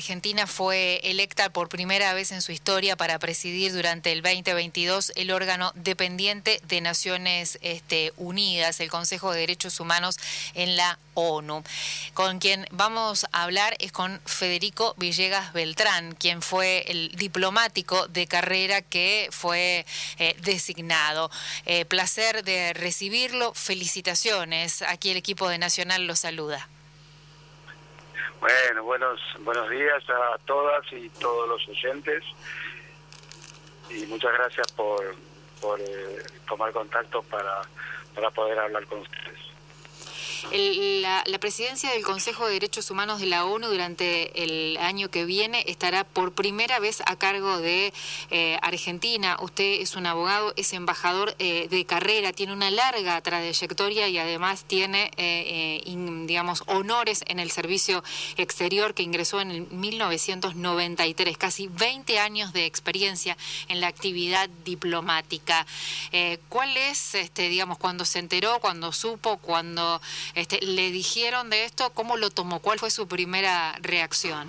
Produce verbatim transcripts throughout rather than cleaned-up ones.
Argentina fue electa por primera vez en su historia para presidir durante el veinte veintidós el órgano dependiente de Naciones este, Unidas, el Consejo de Derechos Humanos en la ONU. Con quien vamos a hablar es con Federico Villegas Beltrán, quien fue el diplomático de carrera que fue eh, designado. Eh, placer de recibirlo, felicitaciones. Aquí el equipo de Nacional lo saluda. Bueno, buenos buenos días a todas y todos los oyentes y muchas gracias por, por eh, tomar contacto para, para poder hablar con ustedes. El, la, la presidencia del Consejo de Derechos Humanos de la ONU durante el año que viene estará por primera vez a cargo de eh, Argentina. Usted es un abogado, es embajador eh, de carrera, tiene una larga trayectoria y además tiene, eh, eh, in, digamos, honores en el servicio exterior que ingresó en el mil novecientos noventa y tres, casi veinte años de experiencia en la actividad diplomática. Eh, ¿Cuál es, este, digamos, cuando se enteró, cuando supo, cuando... Este, ¿le dijeron de esto? ¿Cómo lo tomó? ¿Cuál fue su primera reacción?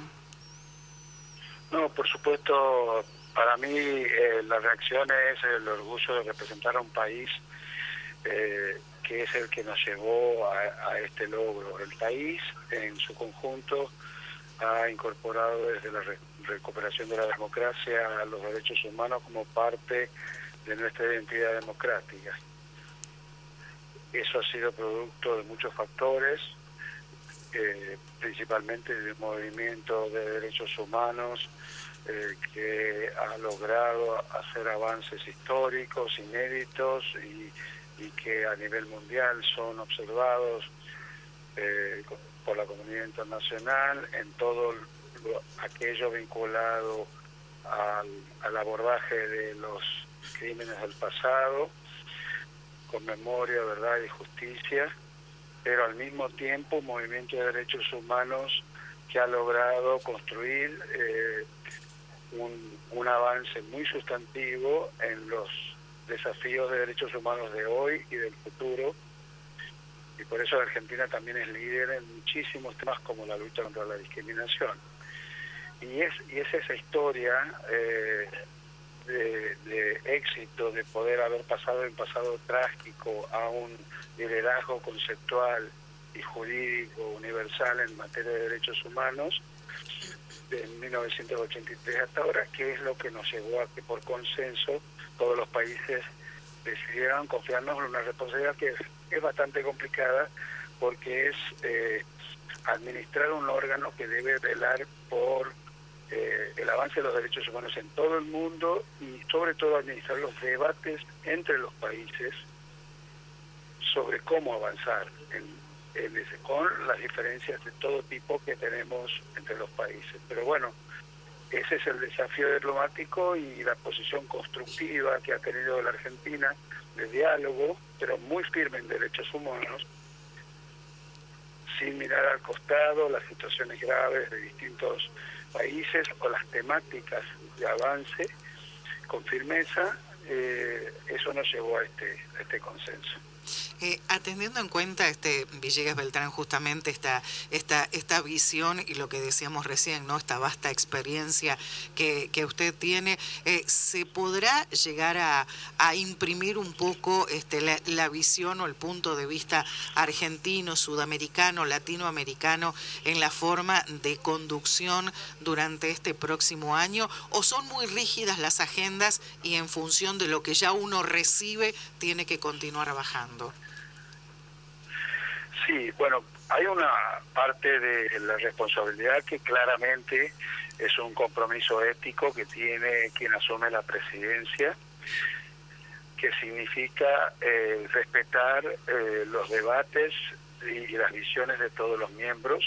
No, por supuesto, para mí eh, la reacción es el orgullo de representar a un país eh, que es el que nos llevó a, a este logro. El país, en su conjunto, ha incorporado desde la re recuperación de la democracia a los derechos humanos como parte de nuestra identidad democrática. Eso ha sido producto de muchos factores, eh, principalmente del movimiento de derechos humanos eh, que ha logrado hacer avances históricos, inéditos y, y que a nivel mundial son observados eh, por la comunidad internacional en todo lo, aquello vinculado al, al abordaje de los crímenes del pasado, con memoria, verdad y justicia, pero al mismo tiempo un movimiento de derechos humanos que ha logrado construir eh, un, un avance muy sustantivo en los desafíos de derechos humanos de hoy y del futuro, y por eso Argentina también es líder en muchísimos temas como la lucha contra la discriminación. Y es, y es esa historia eh, De, de éxito, de poder haber pasado en pasado trágico a un liderazgo conceptual y jurídico universal en materia de derechos humanos de mil novecientos ochenta y tres hasta ahora, que es lo que nos llevó a que por consenso todos los países decidieran confiarnos en una responsabilidad que es, es bastante complicada, porque es eh, administrar un órgano que debe velar por Eh, el avance de los derechos humanos en todo el mundo y sobre todo administrar los debates entre los países sobre cómo avanzar en, en ese, con las diferencias de todo tipo que tenemos entre los países. Pero bueno, ese es el desafío diplomático y la posición constructiva que ha tenido la Argentina de diálogo, pero muy firme en derechos humanos, sin mirar al costado las situaciones graves de distintos países o las temáticas de avance con firmeza. Eh, eso nos llevó a este, a este consenso. Eh, atendiendo en cuenta, este Villegas Beltrán, justamente esta, esta, esta visión y lo que decíamos recién, ¿no? Esta vasta experiencia que, que usted tiene, eh, ¿se podrá llegar a, a imprimir un poco este, la, la visión o el punto de vista argentino, sudamericano, latinoamericano en la forma de conducción durante este próximo año? ¿O son muy rígidas las agendas y en función de lo que ya uno recibe tiene que continuar bajando? Sí, bueno, hay una parte de la responsabilidad que claramente es un compromiso ético que tiene quien asume la presidencia, que significa eh, respetar eh, los debates y, y las visiones de todos los miembros,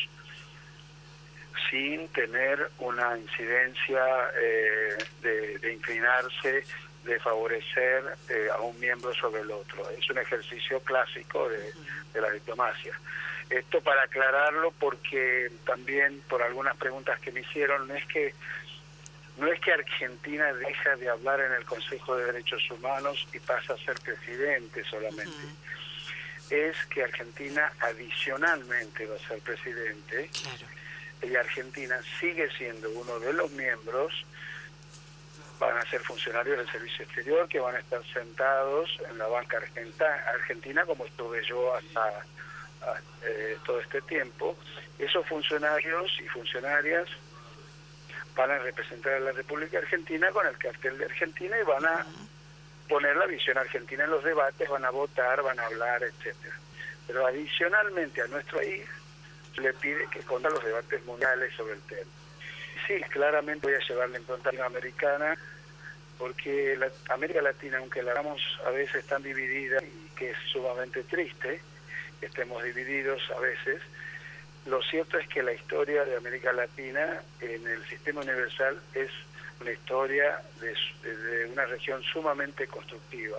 sin tener una incidencia eh, de, de inclinarse, de favorecer eh, a un miembro sobre el otro. Es un ejercicio clásico de, de la diplomacia. Esto para aclararlo, porque también por algunas preguntas que me hicieron, no es que no es que Argentina deja de hablar en el Consejo de Derechos Humanos y pasa a ser presidente solamente. Uh-huh. Es que Argentina adicionalmente va a ser presidente. Claro. y Argentina sigue siendo uno de los miembros, van a ser funcionarios del Servicio Exterior que van a estar sentados en la banca argentina, argentina como estuve yo hasta a, eh, todo este tiempo. Esos funcionarios y funcionarias van a representar a la República Argentina con el cartel de Argentina y van a poner la visión argentina en los debates, van a votar, van a hablar, etcétera. Pero adicionalmente a nuestro país le pide que contra los debates mundiales sobre el tema. Sí, claramente voy a llevar la impronta latinoamericana, porque la América Latina, aunque la hagamos a veces tan dividida, y que es sumamente triste que estemos divididos a veces, lo cierto es que la historia de América Latina en el sistema universal es una historia de, de una región sumamente constructiva.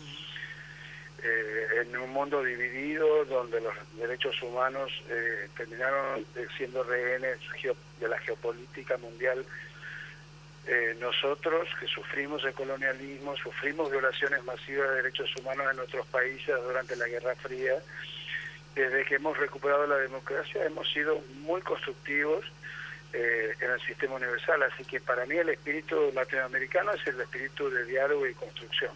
Eh, en un mundo dividido donde los derechos humanos eh, terminaron siendo rehenes de la geopolítica mundial, eh, nosotros que sufrimos el colonialismo, sufrimos violaciones masivas de derechos humanos en nuestros países durante la Guerra Fría, desde que hemos recuperado la democracia hemos sido muy constructivos eh, en el sistema universal, así que para mí el espíritu latinoamericano es el espíritu de diálogo y construcción.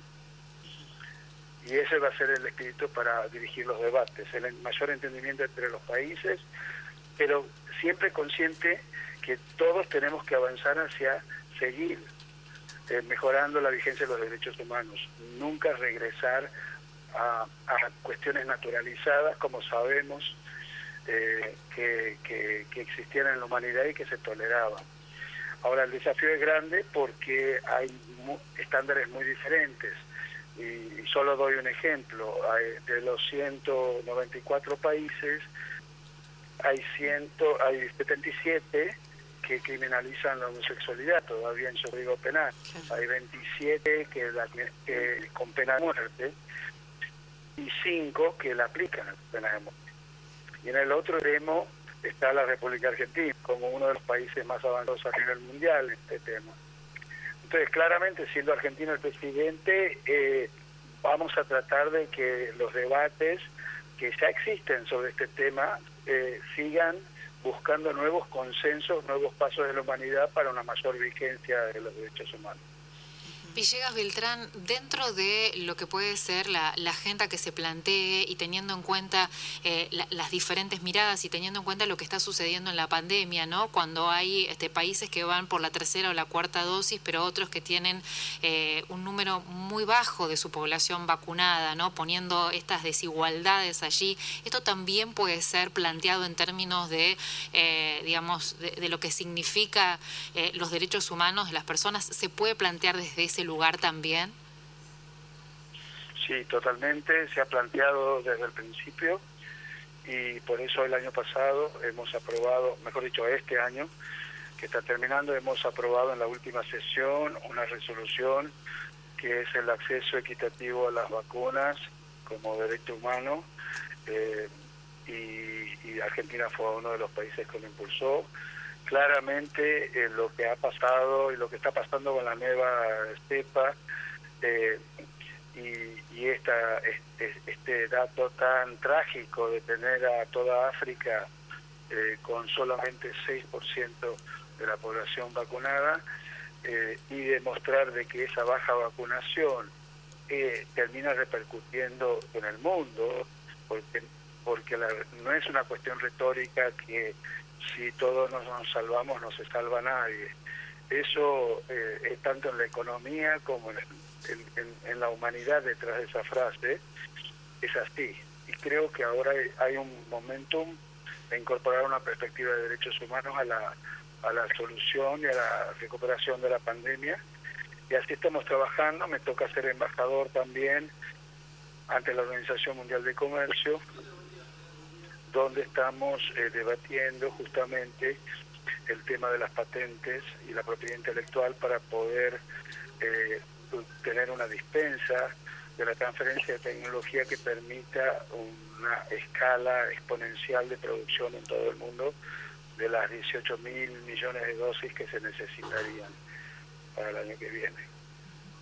Y ese va a ser el espíritu para dirigir los debates, el mayor entendimiento entre los países, pero siempre consciente que todos tenemos que avanzar hacia seguir eh, mejorando la vigencia de los derechos humanos, nunca regresar a, a cuestiones naturalizadas, como sabemos eh, que, que, que existían en la humanidad y que se toleraban. Ahora, el desafío es grande porque hay mu estándares muy diferentes. Y solo doy un ejemplo, hay, de los ciento noventa y cuatro países, hay, ciento, hay setenta y siete que criminalizan la homosexualidad todavía en su código penal, hay veintisiete que, la, que con pena de muerte y cinco que la aplican pena de muerte. Y en el otro extremo está la República Argentina, como uno de los países más avanzados a nivel mundial en este tema. Entonces, claramente, siendo Argentina el presidente, eh, vamos a tratar de que los debates que ya existen sobre este tema eh, sigan buscando nuevos consensos, nuevos pasos de la humanidad para una mayor vigencia de los derechos humanos. Villegas Beltrán, dentro de lo que puede ser la, la agenda que se plantee y teniendo en cuenta eh, la, las diferentes miradas y teniendo en cuenta lo que está sucediendo en la pandemia, ¿no? Cuando hay este, países que van por la tercera o la cuarta dosis, pero otros que tienen eh, un número muy bajo de su población vacunada, ¿no? Poniendo estas desigualdades allí, esto también puede ser planteado en términos de, eh, digamos, de, de lo que significa eh, los derechos humanos de las personas. ¿Se puede plantear desde ese lugar también? Sí, totalmente, se ha planteado desde el principio y por eso el año pasado hemos aprobado, mejor dicho este año que está terminando, hemos aprobado en la última sesión una resolución que es el acceso equitativo a las vacunas como derecho humano eh, y, y Argentina fue uno de los países que lo impulsó. Claramente eh, lo que ha pasado y lo que está pasando con la nueva cepa eh, y, y esta, este, este dato tan trágico de tener a toda África eh, con solamente seis por ciento de la población vacunada eh, y demostrar de que esa baja vacunación eh, termina repercutiendo en el mundo, porque, porque la, no es una cuestión retórica que si todos nos, nos salvamos no se salva nadie. Eso eh, es tanto en la economía como en, en, en, en la humanidad detrás de esa frase, es así. Y creo que ahora hay, hay un momentum de incorporar una perspectiva de derechos humanos a la, a la solución y a la recuperación de la pandemia. Y así estamos trabajando. Me toca ser embajador también ante la Organización Mundial de Comercio, donde estamos eh, debatiendo justamente el tema de las patentes y la propiedad intelectual para poder eh, tener una dispensa de la transferencia de tecnología que permita una escala exponencial de producción en todo el mundo de las dieciocho mil millones de dosis que se necesitarían para el año que viene.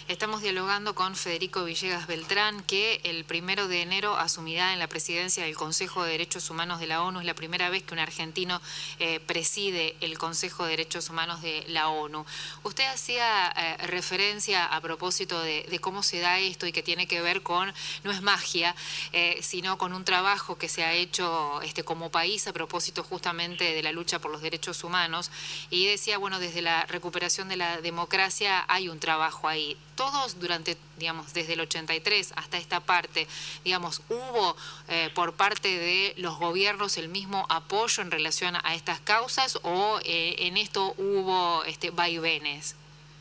Estamos dialogando con Federico Villegas Beltrán, que el primero de enero asumirá en la presidencia del Consejo de Derechos Humanos de la ONU. Es la primera vez que un argentino eh, preside el Consejo de Derechos Humanos de la ONU. Usted hacía eh, referencia a propósito de, de cómo se da esto y que tiene que ver con, no es magia, eh, sino con un trabajo que se ha hecho este, como país a propósito justamente de la lucha por los derechos humanos. Y decía, bueno, desde la recuperación de la democracia hay un trabajo ahí. Todos durante, digamos, desde el ochenta y tres hasta esta parte, digamos, ¿hubo eh, por parte de los gobiernos el mismo apoyo en relación a estas causas o eh, en esto hubo este, vaivenes?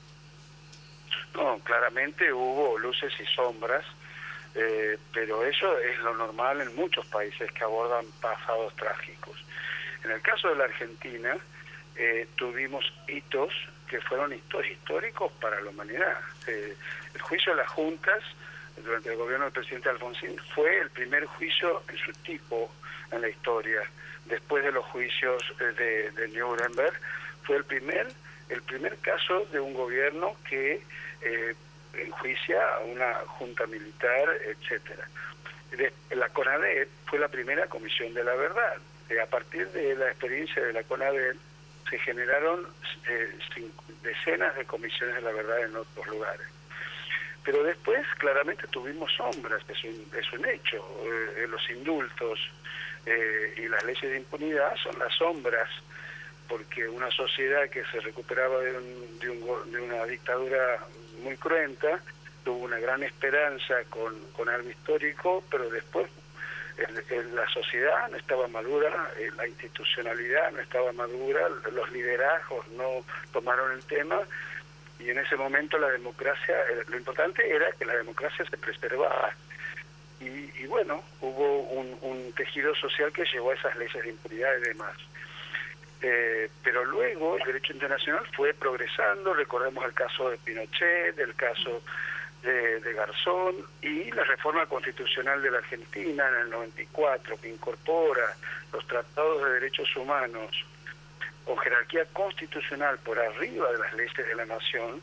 No, claramente hubo luces y sombras, eh, pero eso es lo normal en muchos países que abordan pasados trágicos. En el caso de la Argentina, eh, tuvimos hitos que fueron hitos históricos para la humanidad. Eh, el juicio de las juntas durante el gobierno del presidente Alfonsín fue el primer juicio en su tipo en la historia. Después de los juicios de, de Nuremberg, fue el primer, el primer caso de un gobierno que eh, enjuicia a una junta militar, etcétera. De, la CONADET fue la primera comisión de la verdad. Eh, a partir de la experiencia de la CONADET, se generaron eh, decenas de comisiones de la verdad en otros lugares. Pero después claramente tuvimos sombras, es un, es un hecho. Eh, los indultos eh, y las leyes de impunidad son las sombras, porque una sociedad que se recuperaba de, un, de, un, de una dictadura muy cruenta tuvo una gran esperanza con, con algo histórico, pero después El, el, la sociedad no estaba madura, eh, la institucionalidad no estaba madura, los liderazgos no tomaron el tema y en ese momento la democracia, eh, lo importante era que la democracia se preservara y, y bueno, hubo un, un tejido social que llevó a esas leyes de impunidad y demás. Eh, pero luego el derecho internacional fue progresando, recordemos el caso de Pinochet, el caso De, de Garzón y la reforma constitucional de la Argentina en el noventa y cuatro, que incorpora los tratados de derechos humanos con jerarquía constitucional por arriba de las leyes de la nación,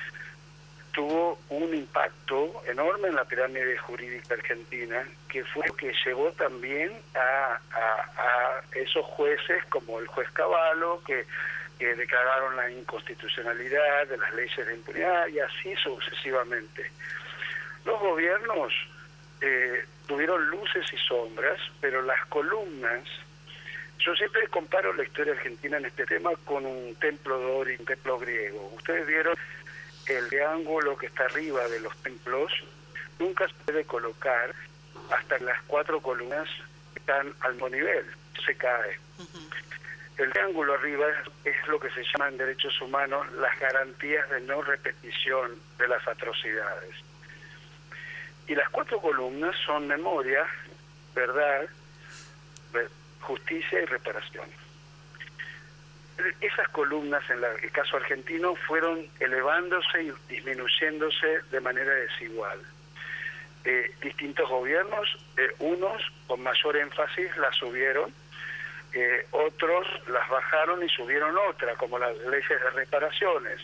tuvo un impacto enorme en la pirámide jurídica argentina, que fue lo que llevó también a, a, a esos jueces como el juez Cavallo, que que declararon la inconstitucionalidad de las leyes de impunidad y así sucesivamente. Los gobiernos eh, tuvieron luces y sombras, pero las columnas, yo siempre comparo la historia argentina en este tema con un templo dórico, un templo griego. Ustedes vieron el triángulo que está arriba de los templos, nunca se puede colocar hasta que las cuatro columnas están al mismo nivel, se cae. Uh-huh. El triángulo arriba es lo que se llama en derechos humanos las garantías de no repetición de las atrocidades. Y las cuatro columnas son memoria, verdad, justicia y reparación. Esas columnas, en la, el caso argentino, fueron elevándose y disminuyéndose de manera desigual. Eh, distintos gobiernos, eh, unos con mayor énfasis las subieron, Eh, otros las bajaron y subieron otra, como las leyes de reparaciones,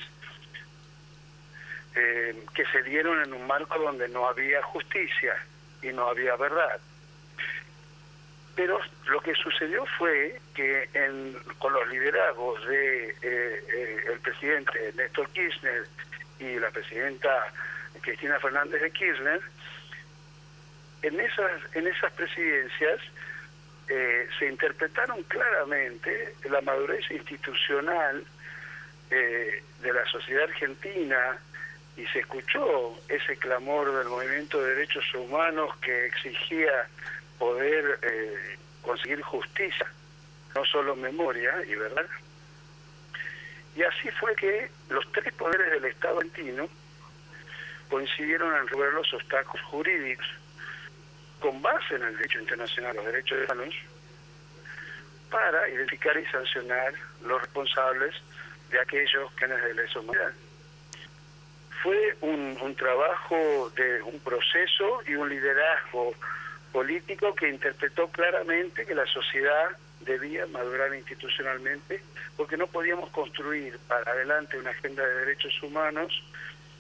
eh, que se dieron en un marco donde no había justicia y no había verdad. Pero lo que sucedió fue que en, con los liderazgos de eh, eh, el presidente Néstor Kirchner y la presidenta Cristina Fernández de Kirchner, en esas, en esas presidencias Eh, se interpretaron claramente la madurez institucional eh, de la sociedad argentina y se escuchó ese clamor del movimiento de derechos humanos que exigía poder eh, conseguir justicia, no solo memoria y verdad. Y así fue que los tres poderes del Estado argentino coincidieron en resolver los obstáculos jurídicos con base en el derecho internacional, los derechos humanos, para identificar y sancionar los responsables de aquellos crímenes de lesa humanidad. Fue un, un trabajo de un proceso y un liderazgo político que interpretó claramente que la sociedad debía madurar institucionalmente, porque no podíamos construir para adelante una agenda de derechos humanos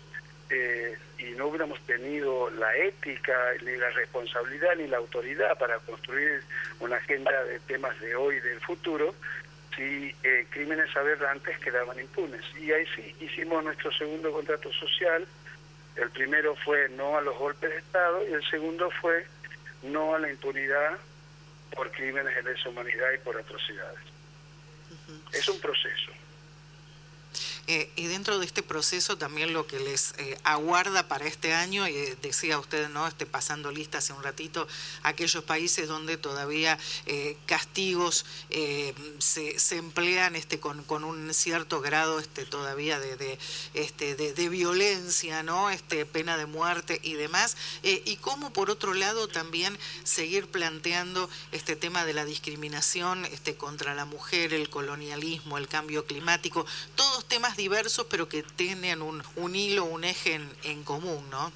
eh, y no hubiéramos tenido la ética, ni la responsabilidad, ni la autoridad para construir una agenda de temas de hoy y del futuro, si eh, crímenes aberrantes quedaban impunes. Y ahí sí hicimos nuestro segundo contrato social. El primero fue no a los golpes de Estado y el segundo fue no a la impunidad por crímenes de lesa humanidad y por atrocidades. Uh-huh. Es un proceso. Eh, y dentro de este proceso también lo que les eh, aguarda para este año, y eh, decía usted, ¿no?, este, pasando lista hace un ratito, aquellos países donde todavía eh, castigos eh, se, se emplean este, con, con un cierto grado este, todavía de, de, este, de, de violencia, ¿no?, este, pena de muerte y demás, eh, y cómo por otro lado también seguir planteando este tema de la discriminación este, contra la mujer, el colonialismo, el cambio climático, todos temas diversos, pero que tienen un, un hilo, un eje en, en común, ¿no?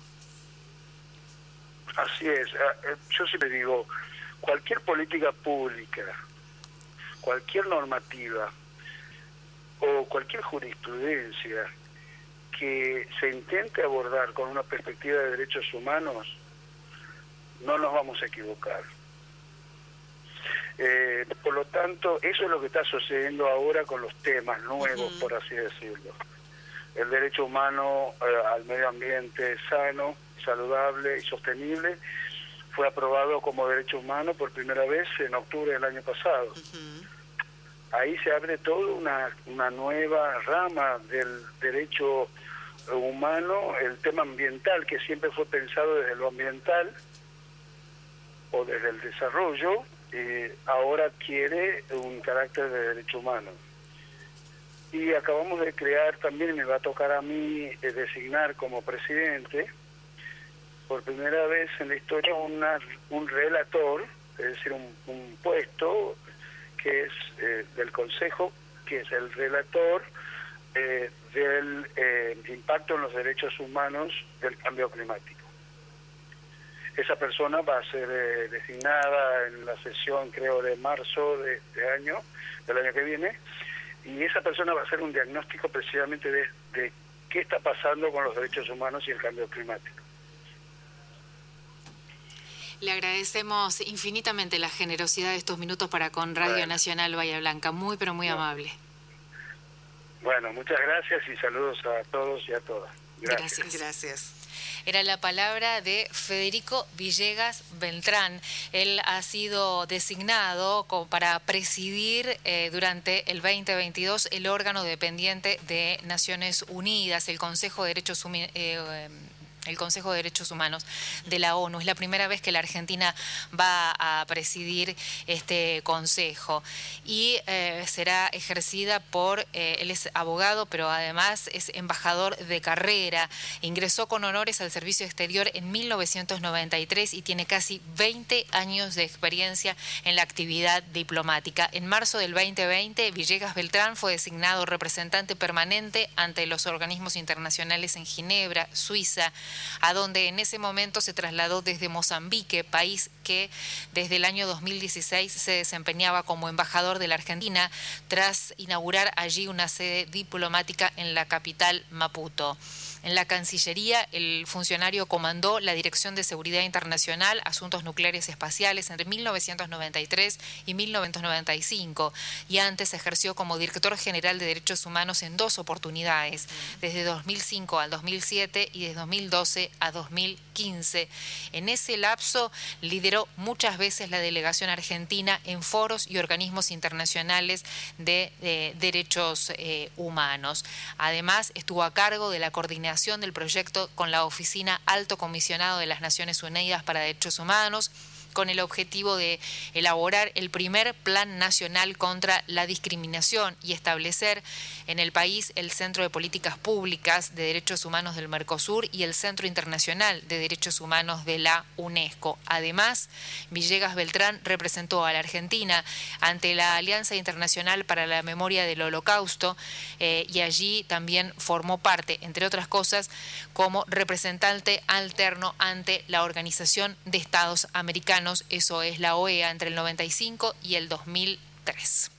Así es. Yo siempre digo, cualquier política pública, cualquier normativa o cualquier jurisprudencia que se intente abordar con una perspectiva de derechos humanos, no nos vamos a equivocar. Eh, por lo tanto, eso es lo que está sucediendo ahora con los temas nuevos, uh-huh. por así decirlo. El derecho humano eh, al medio ambiente sano, saludable y sostenible fue aprobado como derecho humano por primera vez en octubre del año pasado. Uh-huh. Ahí se abre toda una, una nueva rama del derecho humano, el tema ambiental, que siempre fue pensado desde lo ambiental o desde el desarrollo, Eh, ahora adquiere un carácter de derecho humano. Y acabamos de crear también, me va a tocar a mí eh, designar como presidente, por primera vez en la historia, una, un relator, es decir, un, un puesto que es eh, del Consejo, que es el relator eh, del eh, impacto en los derechos humanos del cambio climático. Esa persona va a ser eh, designada en la sesión, creo, de marzo de este año, del año que viene, y esa persona va a hacer un diagnóstico precisamente de, de qué está pasando con los derechos humanos y el cambio climático. Le agradecemos infinitamente la generosidad de estos minutos para con Radio bueno. Nacional Bahía Blanca, muy pero muy bueno. amable. Bueno, muchas gracias y saludos a todos y a todas. Gracias. Gracias. Gracias. Era la palabra de Federico Villegas Beltrán. Él ha sido designado como para presidir eh, durante el veinte veintidós el órgano dependiente de Naciones Unidas, el Consejo de Derechos Humanos. Eh, el Consejo de Derechos Humanos de la ONU. Es la primera vez que la Argentina va a presidir este consejo y eh, será ejercida por, eh, él es abogado, pero además es embajador de carrera. Ingresó con honores al servicio exterior en mil novecientos noventa y tres y tiene casi veinte años de experiencia en la actividad diplomática. En marzo del veinte veinte, Villegas Beltrán fue designado representante permanente ante los organismos internacionales en Ginebra, Suiza, a donde en ese momento se trasladó desde Mozambique, país que desde el año dos mil dieciséis se desempeñaba como embajador de la Argentina tras inaugurar allí una sede diplomática en la capital Maputo. En la Cancillería, el funcionario comandó la Dirección de Seguridad Internacional, Asuntos Nucleares y Espaciales entre mil novecientos noventa y tres y mil novecientos noventa y cinco y antes ejerció como Director General de Derechos Humanos en dos oportunidades, desde dos mil cinco al dos mil siete y desde dos mil doce a dos mil quince. En ese lapso lideró muchas veces la delegación argentina en foros y organismos internacionales de, de derechos eh, humanos. Además, estuvo a cargo de la coordinación del proyecto con la Oficina Alto Comisionado de las Naciones Unidas para Derechos Humanos, con el objetivo de elaborar el primer Plan Nacional contra la Discriminación y establecer en el país el Centro de Políticas Públicas de Derechos Humanos del Mercosur y el Centro Internacional de Derechos Humanos de la UNESCO. Además, Villegas Beltrán representó a la Argentina ante la Alianza Internacional para la Memoria del Holocausto eh, y allí también formó parte, entre otras cosas, como representante alterno ante la Organización de Estados Americanos. Eso es la O E A entre el noventa y cinco y el dos mil tres.